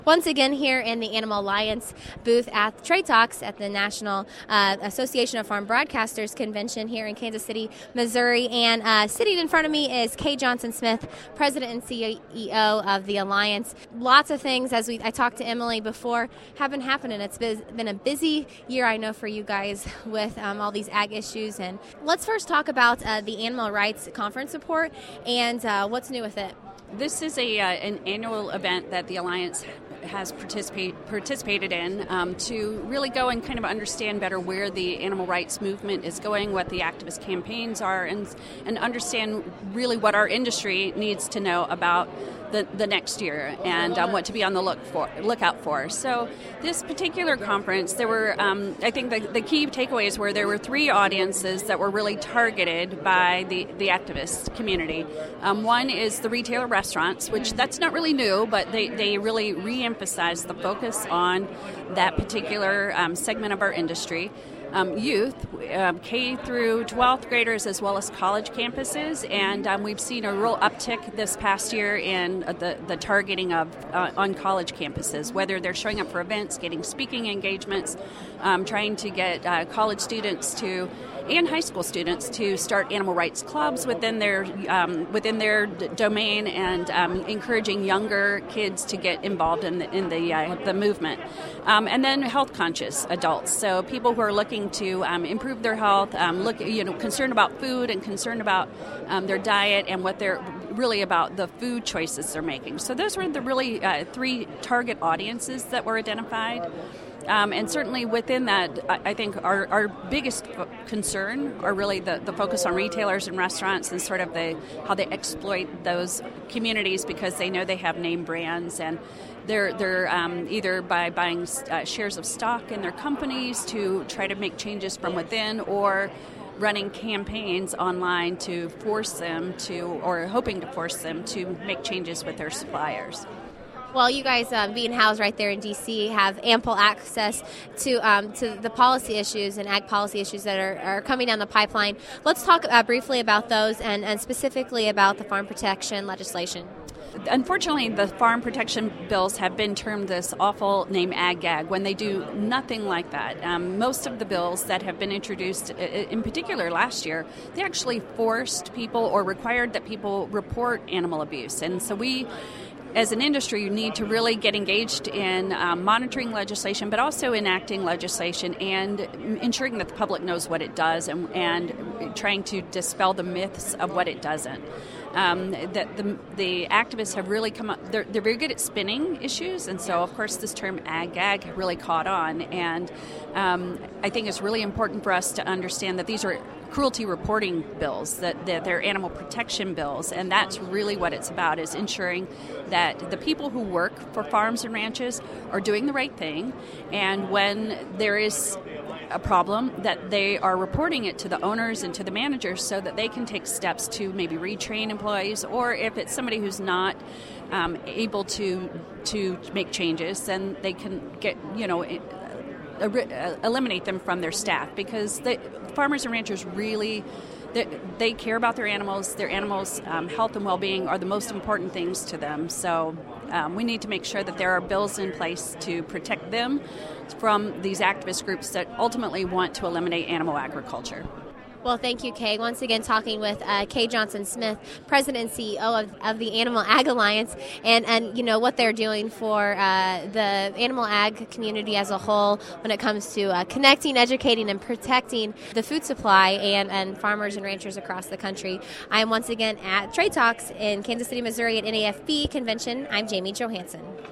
Once again here in the Animal Alliance booth at Trade Talks at the National Association of Farm Broadcasters Convention here in Kansas City, Missouri. And sitting in front of me is Kay Johnson Smith, President and CEO of the Alliance. Lots of things, as I talked to Emily before, have been happening. It's been a busy year, I know, for you guys with all these ag issues. And let's first talk about the Animal Rights Conference report and what's new with it. This is an annual event that the Alliance has participated in to really go and kind of understand better where the animal rights movement is going, what the activist campaigns are, and understand really what our industry needs to know about the next year and what to be on the lookout for. So this particular conference, there were, I think the key takeaways were there were three audiences that were really targeted by the activist community. One is the retailer restaurants, which that's not really new, but they really re-emphasized the focus on that particular segment of our industry. Youth, K through 12th graders, as well as college campuses, and we've seen a real uptick this past year in the targeting of on college campuses, whether they're showing up for events, getting speaking engagements, trying to get college students and high school students to start animal rights clubs within their domain, and encouraging younger kids to get involved in the movement, and then health conscious adults, so people who are looking to improve their health, concerned about food and concerned about their diet and what they're really about the food choices they're making. So those were the really three target audiences that were identified. And certainly within that, I think our biggest concern are really the focus on retailers and restaurants and sort of how they exploit those communities because they know they have name brands, and they're either by buying shares of stock in their companies to try to make changes from within, or running campaigns online to force them or hoping to force them to make changes with their suppliers. Well, you guys, being housed right there in D.C., have ample access to the policy issues and ag policy issues that are coming down the pipeline. Let's talk briefly about those and specifically about the farm protection legislation. Unfortunately, the farm protection bills have been termed this awful name ag-gag when they do nothing like that. Most of the bills that have been introduced, in particular last year, they actually forced people or required that people report animal abuse. And so we, as an industry, you need to really get engaged in monitoring legislation, but also enacting legislation and ensuring that the public knows what it does and trying to dispel the myths of what it doesn't. That the activists have really come up, they're very good at spinning issues, and so of course this term ag-gag really caught on, and I think it's really important for us to understand that these are cruelty reporting bills, that they're animal protection bills, and that's really what it's about, is ensuring that the people who work for farms and ranches are doing the right thing, and when there is a problem, that they are reporting it to the owners and to the managers so that they can take steps to maybe retrain employees, or if it's somebody who's not able to make changes, then they can get, eliminate them from their staff, because the farmers and ranchers really they care about their animals. Their animals' health and well-being are the most important things to them. So we need to make sure that there are bills in place to protect them from these activist groups that ultimately want to eliminate animal agriculture. Well, thank you, Kay. Once again, talking with Kay Johnson Smith, President and CEO of the Animal Ag Alliance, and what they're doing for the animal ag community as a whole when it comes to connecting, educating, and protecting the food supply and farmers and ranchers across the country. I am once again at Trade Talks in Kansas City, Missouri at NAFB Convention. I'm Jamie Johansson.